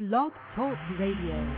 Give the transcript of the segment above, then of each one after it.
Blog Talk Radio.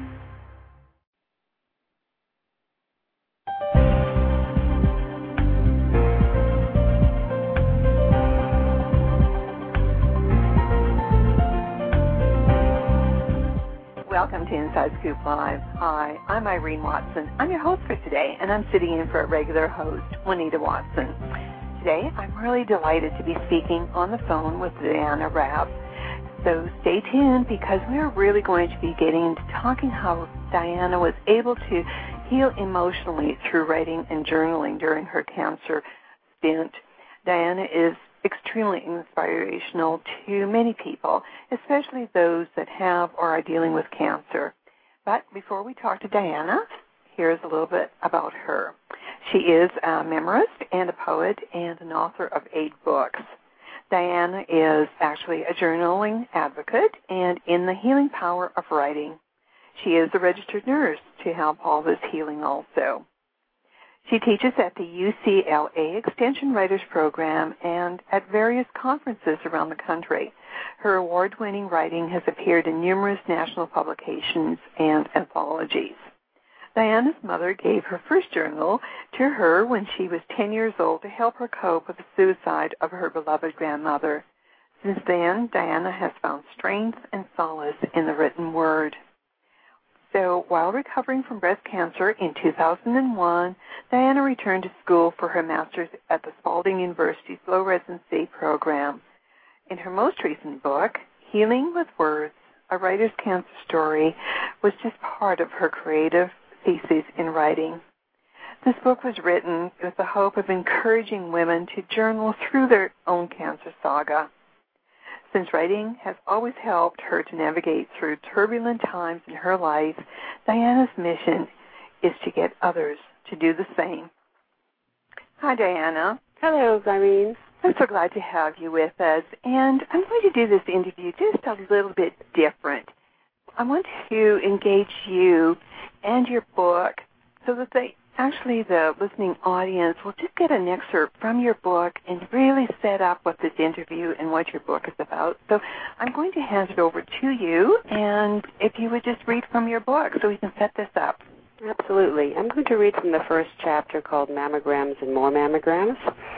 Welcome to Inside Scoop Live. Hi, I'm Irene Watson. I'm your host for today, and I'm sitting in for a regular host, Juanita Watson. Today, I'm really delighted to be speaking on the phone with Diana Rabb. So stay tuned because we're really going to be getting into talking how Diana was able to heal emotionally through writing and journaling during her cancer stint. Diana is extremely inspirational to many people, especially those that have or are dealing with cancer. But before we talk to Diana, here's a little bit about her. She is a memoirist and a poet and an author of 8 books. Diana is actually a journaling advocate and in the healing power of writing. She is a registered nurse to help all this healing also. She teaches at the UCLA Extension Writers Program and at various conferences around the country. Her award-winning writing has appeared in numerous national publications and anthologies. Diana's mother gave her first journal to her when she was 10 years old to help her cope with the suicide of her beloved grandmother. Since then, Diana has found strength and solace in the written word. So while recovering from breast cancer in 2001, Diana returned to school for her master's at the Spalding University Slow Residency program. In her most recent book, Healing with Words, A Writer's Cancer Story, was just part of her creative thesis in writing. This book was written with the hope of encouraging women to journal through their own cancer saga. Since writing has always helped her to navigate through turbulent times in her life, Diana's mission is to get others to do the same. Hi, Diana. Hello, Irene. I'm so glad to have you with us, and I'm going to do this interview just a little bit different. I want to engage you and your book so that the listening audience will just get an excerpt from your book and really set up what this interview and what your book is about. So I'm going to hand it over to you, and if you would just read from your book so we can set this up. Absolutely. I'm going to read from the first chapter called Mammograms and More Mammograms.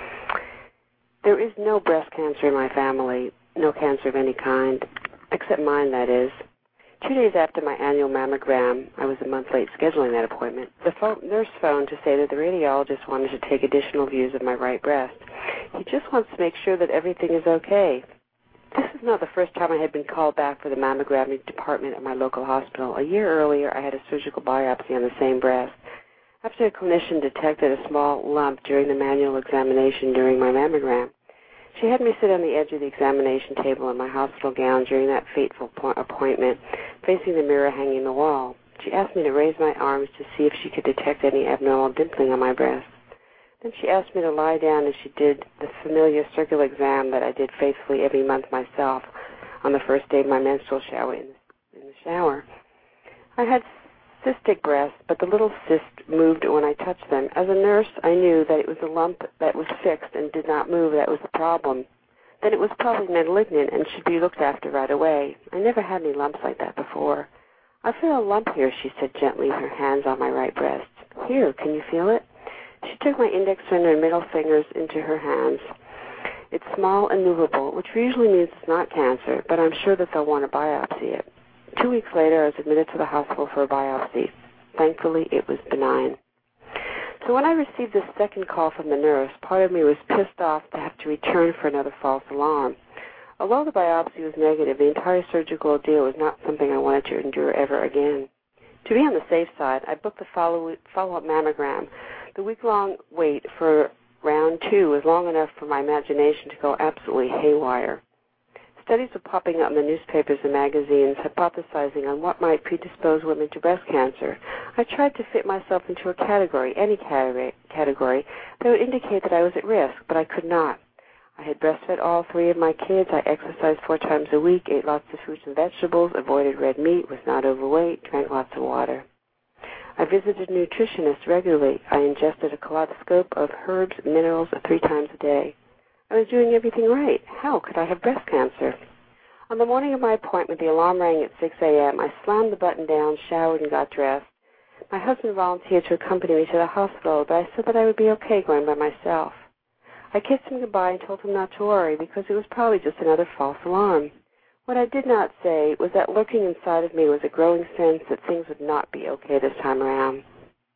There is no breast cancer in my family, no cancer of any kind, except mine, that is. 2 days after my annual mammogram, I was a month late scheduling that appointment, the nurse phoned to say that the radiologist wanted to take additional views of my right breast. He just wants to make sure that everything is okay. This is not the first time I had been called back for the mammogram department at my local hospital. A year earlier, I had a surgical biopsy on the same breast. After a clinician detected a small lump during the manual examination during my mammogram, she had me sit on the edge of the examination table in my hospital gown during that fateful appointment, facing the mirror hanging on the wall. She asked me to raise my arms to see if she could detect any abnormal dimpling on my breast. Then she asked me to lie down as she did the familiar circular exam that I did faithfully every month myself on the first day of my menstrual shower in the shower. I had cystic breasts, but the little cysts moved when I touched them. As a nurse, I knew that it was a lump that was fixed and did not move that was the problem. Then it was probably malignant and should be looked after right away. I never had any lumps like that before. I feel a lump here, she said gently, her hands on my right breast. Here, can you feel it? She took my index finger and middle fingers into her hands. It's small and movable, which usually means it's not cancer, but I'm sure that they'll want to biopsy it. 2 weeks later, I was admitted to the hospital for a biopsy. Thankfully, it was benign. So when I received this second call from the nurse, part of me was pissed off to have to return for another false alarm. Although the biopsy was negative, the entire surgical ordeal was not something I wanted to endure ever again. To be on the safe side, I booked the follow-up mammogram. The week-long wait for round 2 was long enough for my imagination to go absolutely haywire. Studies were popping up in the newspapers and magazines, hypothesizing on what might predispose women to breast cancer. I tried to fit myself into a category, any category, that would indicate that I was at risk, but I could not. I had breastfed all 3 of my kids. I exercised 4 times a week, ate lots of fruits and vegetables, avoided red meat, was not overweight, drank lots of water. I visited a nutritionist regularly. I ingested a kaleidoscope of herbs, minerals 3 times a day. I was doing everything right. How could I have breast cancer? On the morning of my appointment, the alarm rang at 6 a.m. I slammed the button down, showered, and got dressed. My husband volunteered to accompany me to the hospital, but I said that I would be okay going by myself. I kissed him goodbye and told him not to worry because it was probably just another false alarm. What I did not say was that lurking inside of me was a growing sense that things would not be okay this time around.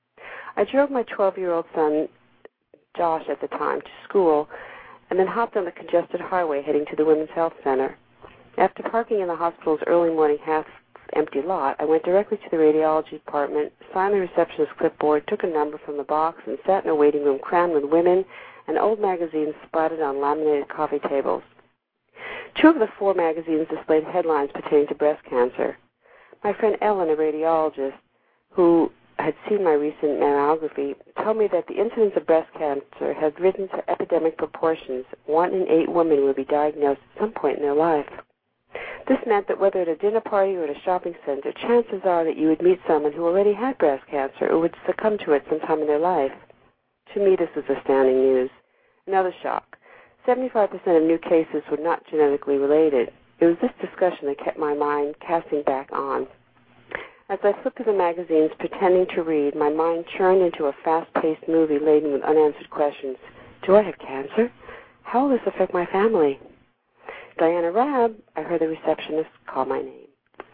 I drove my 12-year-old son, Josh at the time, to school and then hopped on the congested highway heading to the Women's Health Center. After parking in the hospital's early morning half-empty lot, I went directly to the radiology department, signed the receptionist's clipboard, took a number from the box, and sat in a waiting room crammed with women and old magazines spotted on laminated coffee tables. 2 of the 4 magazines displayed headlines pertaining to breast cancer. My friend Ellen, a radiologist, who had seen my recent mammography, told me that the incidence of breast cancer had risen to epidemic proportions. 1 in 8 women would be diagnosed at some point in their life. This meant that whether at a dinner party or at a shopping center, chances are that you would meet someone who already had breast cancer or would succumb to it sometime in their life. To me, this was astounding news. Another shock. 75% of new cases were not genetically related. It was this discussion that kept my mind casting back on. As I flipped through the magazines, pretending to read, my mind churned into a fast-paced movie laden with unanswered questions. Do I have cancer? How will this affect my family? Diana Rabb, I heard the receptionist call my name.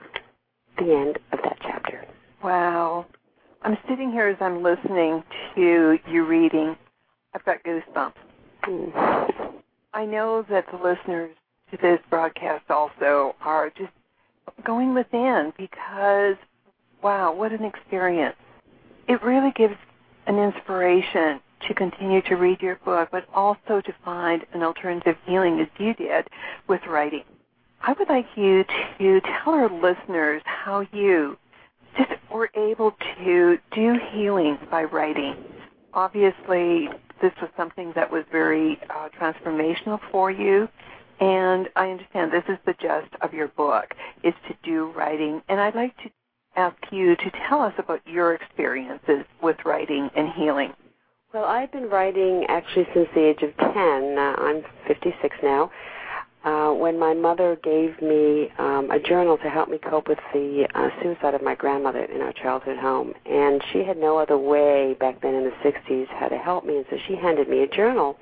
The end of that chapter. Wow. I'm sitting here as I'm listening to you reading. I've got goosebumps. I know that the listeners to this broadcast also are just going within because, wow, what an experience. It really gives an inspiration to continue to read your book, but also to find an alternative healing as you did with writing. I would like you to tell our listeners how you just were able to do healing by writing. Obviously, this was something that was very transformational for you, and I understand this is the gist of your book, is to do writing. And I'd like to ask you to tell us about your experiences with writing and healing. Well, I've been writing actually since the age of 10. I'm 56 now. When my mother gave me a journal to help me cope with the suicide of my grandmother in our childhood home. And she had no other way back then in the 60s how to help me, and so she handed me a journal.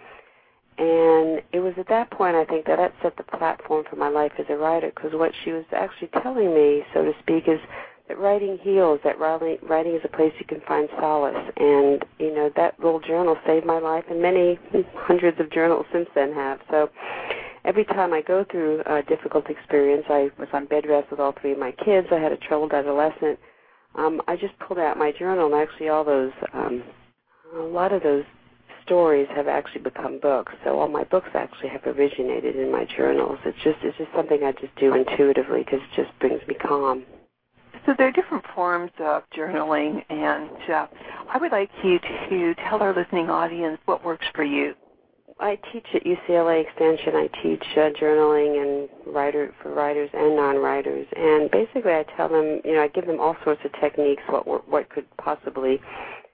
And it was at that point, I think, that set the platform for my life as a writer, because what she was actually telling me, so to speak, is that writing heals, that writing is a place you can find solace. And, you know, that little journal saved my life, and many hundreds of journals since then have. So every time I go through a difficult experience, I was on bed rest with all 3 of my kids. I had a troubled adolescent. I just pulled out my journal, and actually all those, a lot of those stories have actually become books. So all my books actually have originated in my journals. It's just something I just do intuitively because it just brings me calm. So there are different forms of journaling, and I would like you to tell our listening audience what works for you. I teach at UCLA Extension. I teach journaling and for writers and non-writers. And basically I tell them, you know, I give them all sorts of techniques, what could possibly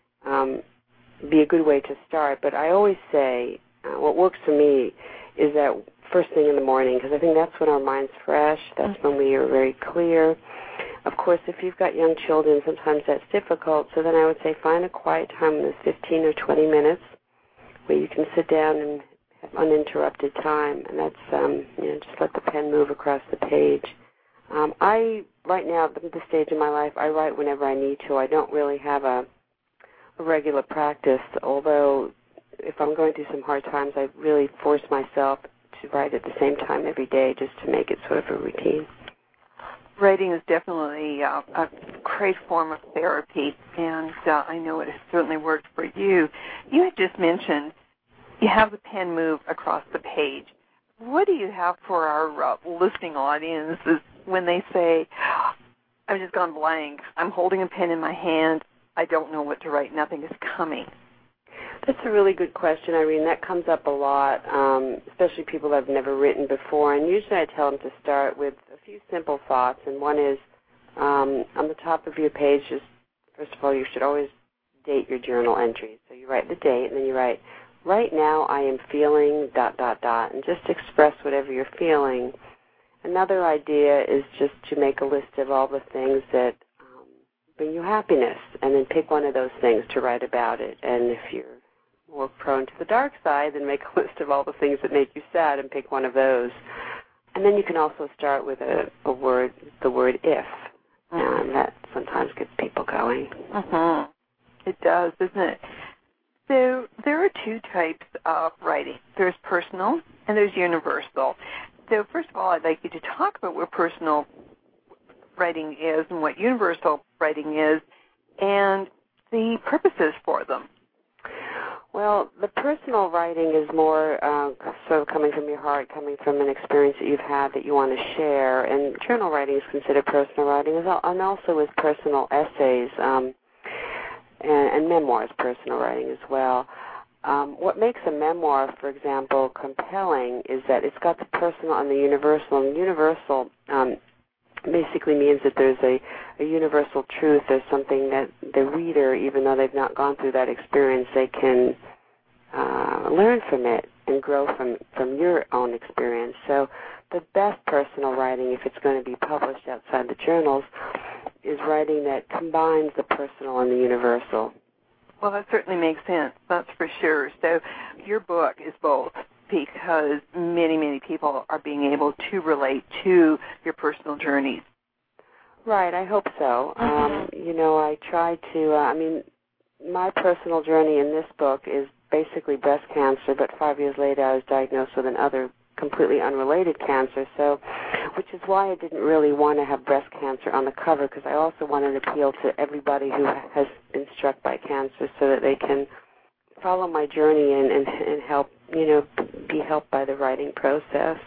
be a good way to start. But I always say what works for me is that first thing in the morning, because I think that's when our mind's fresh. That's when we are very clear. Of course, if you've got young children, sometimes that's difficult. So then I would say find a quiet time in this 15 or 20 minutes where you can sit down and have uninterrupted time, and that's, you know, just let the pen move across the page. Right now, at this stage in my life, I write whenever I need to. I don't really have a regular practice, although if I'm going through some hard times, I really force myself to write at the same time every day just to make it sort of a routine. Writing is definitely a great form of therapy, and I know it has certainly worked for you. You had just mentioned you have the pen move across the page. What do you have for our listening audiences when they say, I've just gone blank, I'm holding a pen in my hand, I don't know what to write, nothing is coming? That's a really good question, Irene. That comes up a lot, especially people that have never written before. And usually I tell them to start with a few simple thoughts. And one is, on the top of your page, just first of all, you should always date your journal entries. So you write the date, and then you write, right now I am feeling ... and just express whatever you're feeling. Another idea is just to make a list of all the things that bring you happiness, and then pick one of those things to write about it. And if you're more prone to the dark side, then make a list of all the things that make you sad and pick one of those. And then you can also start with the word if, and that sometimes gets people going. It does, doesn't it? So there are two types of writing. There's personal and there's universal. So first of all, I'd like you to talk about what personal writing is and what universal writing is and the purposes for them. Well, the personal writing is more sort of coming from your heart, coming from an experience that you've had that you want to share, and journal writing is considered personal writing, and also is personal essays and memoirs, personal writing as well. What makes a memoir, for example, compelling is that it's got the personal and the universal, and universal basically means that there's a universal truth. There's something that the reader, even though they've not gone through that experience, they can learn from it and grow from your own experience. So the best personal writing, if it's going to be published outside the journals, is writing that combines the personal and the universal. Well, that certainly makes sense. That's for sure. So your book is both, because many, many people are being able to relate to your personal journeys. Right, I hope so. I try to, my personal journey in this book is basically breast cancer, but 5 years later I was diagnosed with another completely unrelated cancer, which is why I didn't really want to have breast cancer on the cover, because I also wanted to appeal to everybody who has been struck by cancer so that they can follow my journey and help, be helped by the writing process.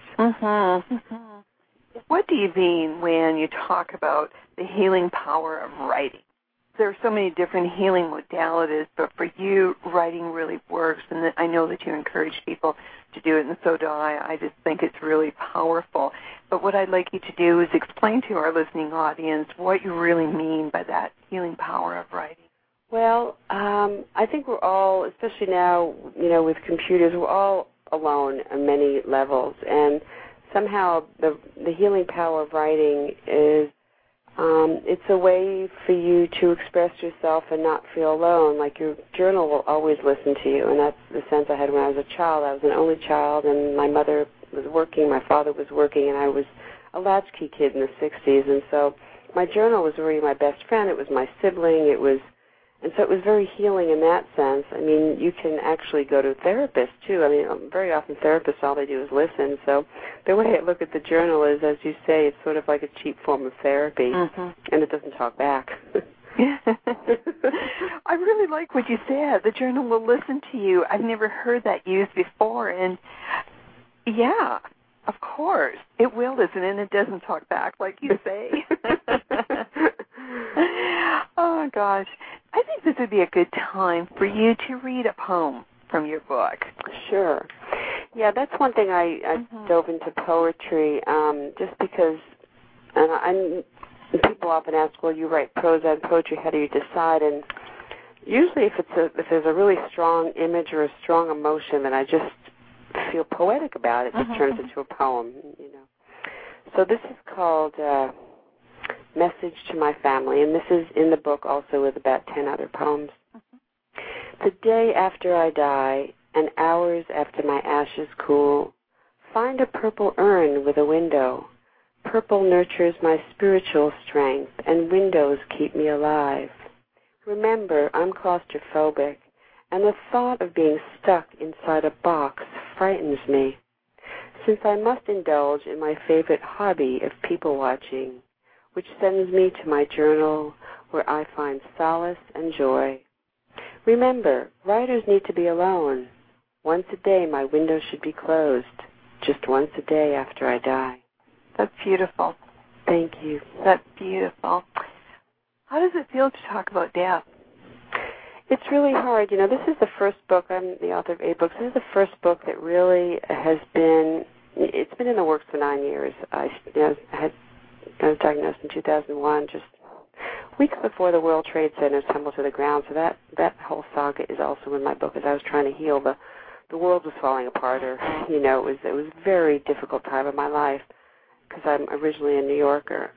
What do you mean when you talk about the healing power of writing? There are so many different healing modalities, but for you, writing really works, and I know that you encourage people to do it, and so do I. I just think it's really powerful. But what I'd like you to do is explain to our listening audience what you really mean by that healing power of writing. Well, I think we're all, especially now, with computers, we're all alone on many levels, and somehow the healing power of writing is it's a way for you to express yourself and not feel alone. Like your journal will always listen to you, and that's the sense I had when I was a child. I was an only child, and my mother was working, my father was working, and I was a latchkey kid in the 60s, and so my journal was really my best friend. It was my sibling. And so it was very healing in that sense. You can actually go to therapists, too. Very often therapists, all they do is listen. So the way I look at the journal is, as you say, it's sort of like a cheap form of therapy, and it doesn't talk back. I really like what you said. The journal will listen to you. I've never heard that used before, and yeah, of course, it will listen, and it doesn't talk back, like you say. Oh, gosh. I think this would be a good time for you to read a poem from your book. Sure. Yeah, that's one thing I dove into poetry, just because and people often ask, well, you write prose and poetry, how do you decide? And usually if there's a really strong image or a strong emotion, then I just feel poetic about it. It just turns into a poem, So this is called Message to My Family, and this is in the book also with about 10 other poems. The day after I die, and hours after my ashes cool, find a purple urn with a window. Purple nurtures my spiritual strength, and windows keep me alive. Remember, I'm claustrophobic, and the thought of being stuck inside a box frightens me, since I must indulge in my favorite hobby of people watching, which sends me to my journal where I find solace and joy. Remember, writers need to be alone. Once a day my window should be closed, just once a day after I die. That's beautiful. Thank you. That's beautiful. How does it feel to talk about death? It's really hard. This is the first book. I'm the author of 8 books. This is the first book that really it's been in the works for 9 years. I was diagnosed in 2001, just weeks before the World Trade Center tumbled to the ground. So that whole saga is also in my book. As I was trying to heal, the world was falling apart, or it was a very difficult time of my life. because I'm originally a New Yorker.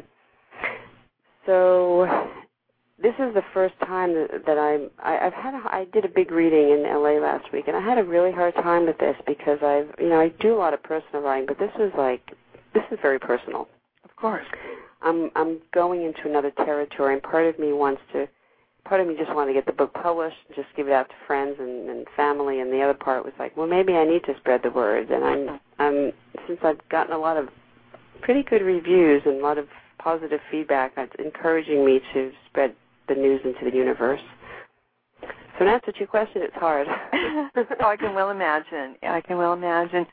So this is the first time that I did a big reading in LA last week, and I had a really hard time with this because I do a lot of personal writing, but this is very personal. Of course. I'm going into another territory, and part of me just wanted to get the book published and just give it out to friends and family, and the other part was like, well, maybe I need to spread the word. And I'm since I've gotten a lot of pretty good reviews and a lot of positive feedback, it's encouraging me to spread the news into the universe. So in answer to your question, it's hard. Oh, I can well imagine. Yeah, I can well imagine.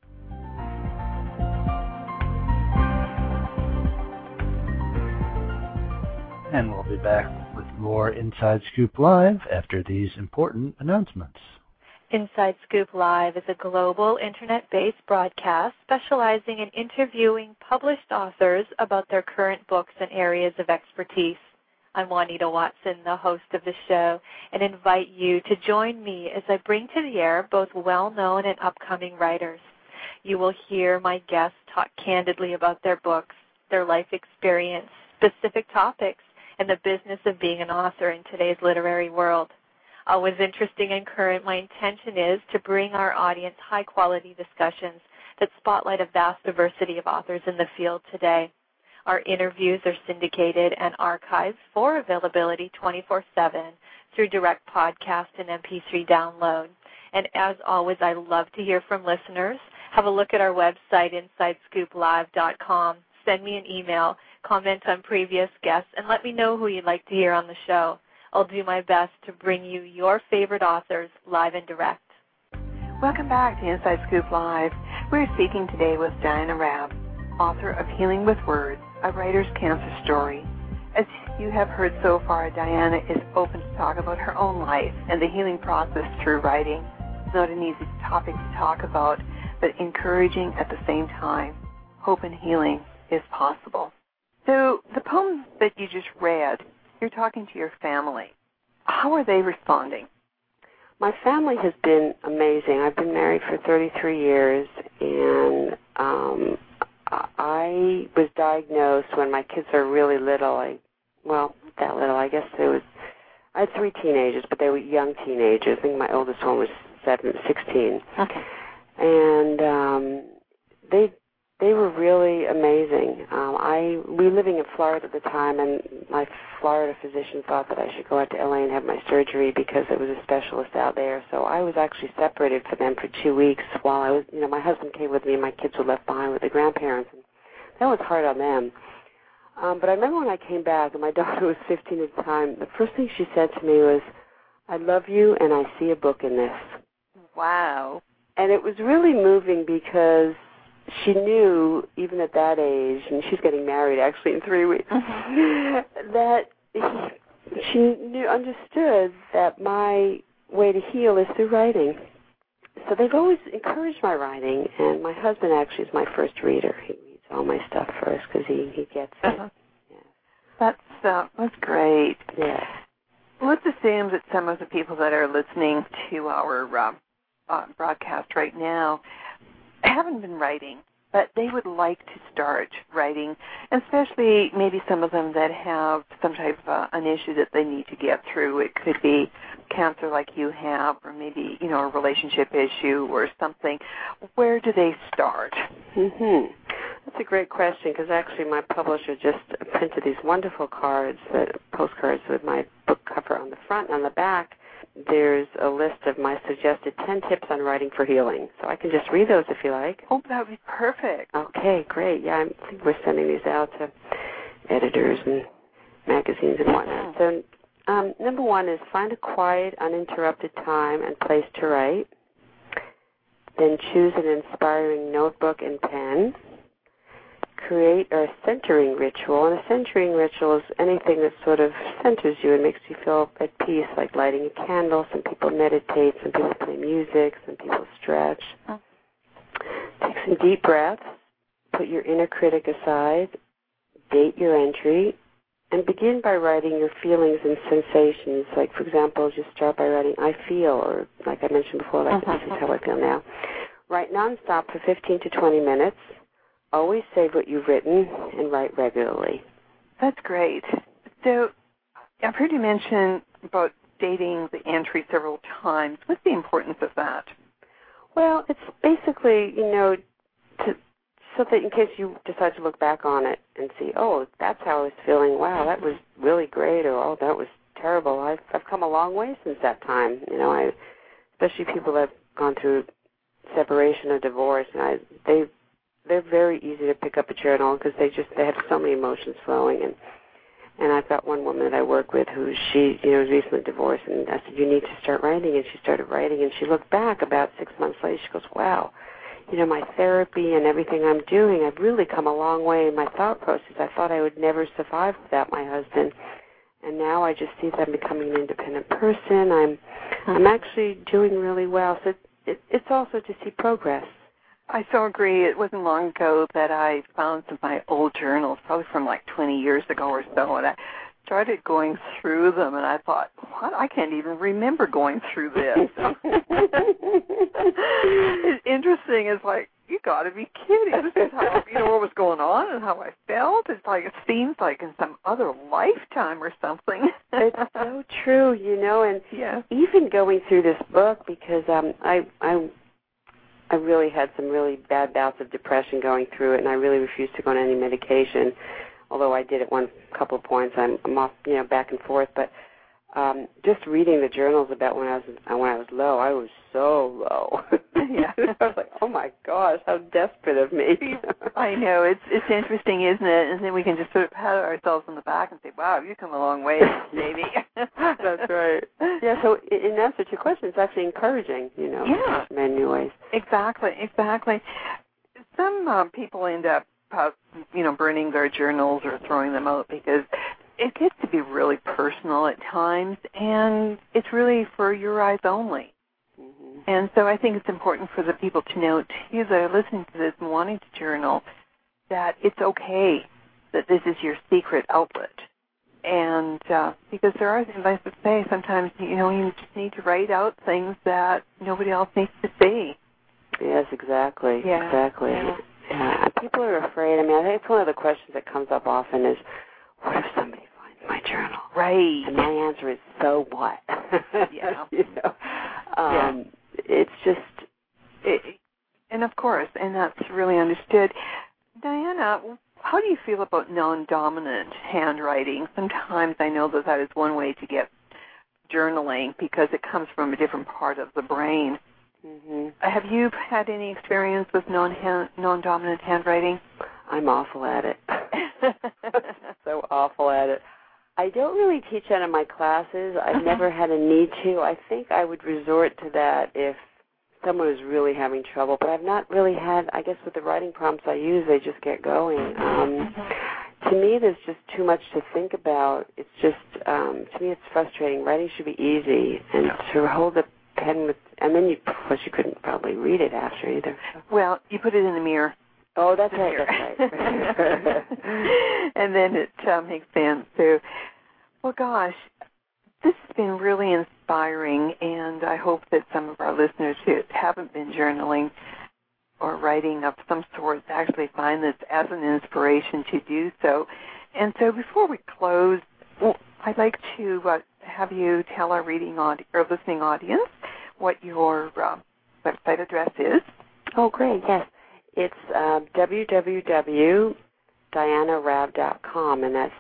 And we'll be back with more Inside Scoop Live after these important announcements. Inside Scoop Live is a global internet-based broadcast specializing in interviewing published authors about their current books and areas of expertise. I'm Juanita Watson, the host of the show, and invite you to join me as I bring to the air both well-known and upcoming writers. You will hear my guests talk candidly about their books, their life experience, specific topics, and the business of being an author in today's literary world. Always interesting and current, my intention is to bring our audience high-quality discussions that spotlight a vast diversity of authors in the field today. Our interviews are syndicated and archived for availability 24/7 through direct podcast and MP3 download. And as always, I love to hear from listeners. Have a look at our website, InsideScoopLive.com. Send me an email, comment on previous guests, and let me know who you'd like to hear on the show. I'll do my best to bring you your favorite authors live and direct. Welcome back to Inside Scoop Live. We're speaking today with Diana Rabb, author of Healing with Words, a writer's cancer story. As you have heard so far, Diana is open to talk about her own life and the healing process through writing. It's not an easy topic to talk about, but encouraging at the same time. Hope and healing is possible. So the poem that you just read, you're talking to your family. How are they responding? My family has been amazing. I've been married for 33 years, and I was diagnosed when my kids are really little. That little. I guess I had 3 teenagers, but they were young teenagers. I think my oldest one was 16. Okay. And they were really amazing. We were living in Florida at the time, and my Florida physician thought that I should go out to LA and have my surgery because there was a specialist out there. So I was actually separated from them for 2 weeks while I was, my husband came with me and my kids were left behind with the grandparents. And that was hard on them. But I remember when I came back, and my daughter was 15 at the time, the first thing she said to me was, "I love you and I see a book in this." Wow. And it was really moving because she knew, even at that age, and she's getting married actually in 3 weeks, that she understood that my way to heal is through writing. So they've always encouraged my writing, and my husband actually is my first reader. He reads all my stuff first because he gets it. Yeah. That's great. Yeah. Let's assume that some of the people that are listening to our broadcast right now haven't been writing, but they would like to start writing, and especially maybe some of them that have some type of an issue that they need to get through. It could be cancer like you have, or maybe, a relationship issue or something. Where do they start? Mm-hmm. That's a great question, because actually my publisher just printed these wonderful postcards with my book cover on the front and on the back. There's a list of my suggested 10 tips on writing for healing. So I can just read those if you like. Oh, that would be perfect. Okay, great. Yeah, I think we're sending these out to editors and magazines and whatnot. So number 1 is find a quiet, uninterrupted time and place to write. Then choose an inspiring notebook and pen. Create a centering ritual, and a centering ritual is anything that sort of centers you and makes you feel at peace, like lighting a candle. Some people meditate, some people play music, some people stretch. Take some deep breaths, put your inner critic aside, date your entry, and begin by writing your feelings and sensations. Like, for example, just start by writing, I feel, or like I mentioned before, like this is how I feel now. Write nonstop for 15 to 20 minutes. always save what you've written and write regularly. That's great. So I've heard you mention about dating the entry several times. What's the importance of that? Well, it's basically, so that in case you decide to look back on it and see, oh, that's how I was feeling. Wow, that was really great, or oh, that was terrible. I've come a long way since that time. Especially people that have gone through separation or divorce, and they're very easy to pick up a journal because they have so many emotions flowing. And I've got one woman that I work with who she was recently divorced, and I said, you need to start writing, and she started writing, and she looked back about 6 months later. She goes, wow, my therapy and everything I'm doing, I've really come a long way in my thought process. I thought I would never survive without my husband, and now I just see that I'm becoming an independent person. I'm actually doing really well. So it's also to see progress. I so agree. It wasn't long ago that I found some of my old journals, probably from like 20 years ago or so, and I started going through them, and I thought, what? I can't even remember going through this. It's interesting. It's like, you got to be kidding. This is how, what was going on and how I felt. It's like it seems like in some other lifetime or something. It's so true, and yeah. Even going through this book, because I really had some really bad bouts of depression going through it, and I really refused to go on any medication. Although I did at one couple of points, I'm off, back and forth. But just reading the journals about when I was low, I was so low. Yeah. I was like, oh my gosh, how desperate of me. I know, it's interesting, isn't it? And then we can just sort of pat ourselves on the back and say, wow, you've come a long way, baby. That's right. Yeah. So in answer to your question, it's actually encouraging, Yeah. in many ways. Exactly. Some people end up, burning their journals or throwing them out because it gets to be really personal at times, and it's really for your eyes only. Mm-hmm. And so I think it's important for the people to know, too, that are listening to this and wanting to journal, that it's okay that this is your secret outlet. And because there are things, I would say, sometimes, you just need to write out things that nobody else needs to see. Yes, exactly. Yeah. Exactly. Yeah. People are afraid. I think it's one of the questions that comes up often is, what if somebody finds my journal? Right. And my answer is, so what? Yeah. It's just... and of course, and that's really understood. Diana, how do you feel about non-dominant handwriting? Sometimes I know that is one way to get journaling because it comes from a different part of the brain. Mm-hmm. Have you had any experience with non-dominant handwriting? I'm awful at it. So awful at it. I don't really teach that in my classes. I've never had a need to. I think I would resort to that if someone is really having trouble, but I've not really had, I guess with the writing prompts I use, they just get going. To me, there's just too much to think about. It's just, to me, it's frustrating. Writing should be easy, and to hold the pen with, and then you couldn't probably read it after either. Well, you put it in the mirror. Oh, that's right. And then it makes sense. So, well, gosh, this has been really inspiring, and I hope that some of our listeners who haven't been journaling or writing of some sort actually find this as an inspiration to do so. And so before we close, I'd like to have you tell our listening audience what your website address is. Oh, great, yes. It's www.dianaraab.com, and that's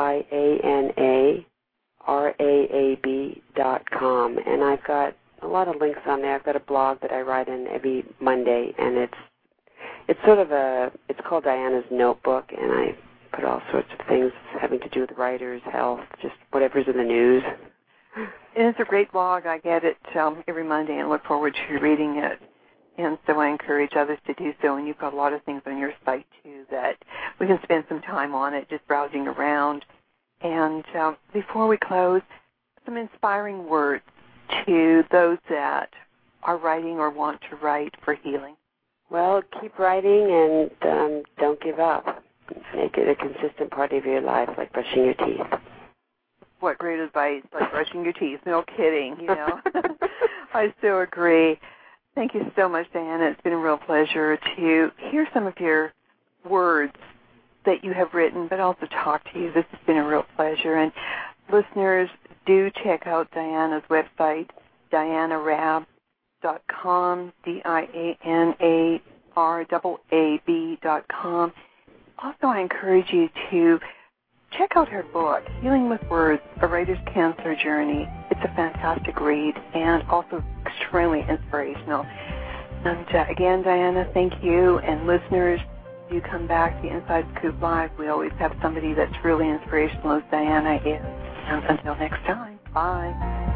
DianaRaab.com. And I've got a lot of links on there. I've got a blog that I write in every Monday, and it's sort of it's called Diana's Notebook, and I put all sorts of things having to do with writers, health, just whatever's in the news. And it's a great blog. I get it every Monday and look forward to reading it. And so I encourage others to do so. And you've got a lot of things on your site, too, that we can spend some time on it, just browsing around. And before we close, some inspiring words to those that are writing or want to write for healing. Well, keep writing and don't give up. Make it a consistent part of your life, like brushing your teeth. What great advice, like brushing your teeth. No kidding, I so agree. Thank you so much, Diana. It's been a real pleasure to hear some of your words that you have written, but also talk to you. This has been a real pleasure. And listeners, do check out Diana's website, dianarab.com, DianARAAB.com. Also, I encourage you to check out her book, Healing with Words, A Writer's Cancer Journey. It's a fantastic read and also extremely inspirational. And again, Diana, thank you. And listeners, do come back to Inside Scoop Live. We always have somebody that's really inspirational, as Diana is. And until next time, bye.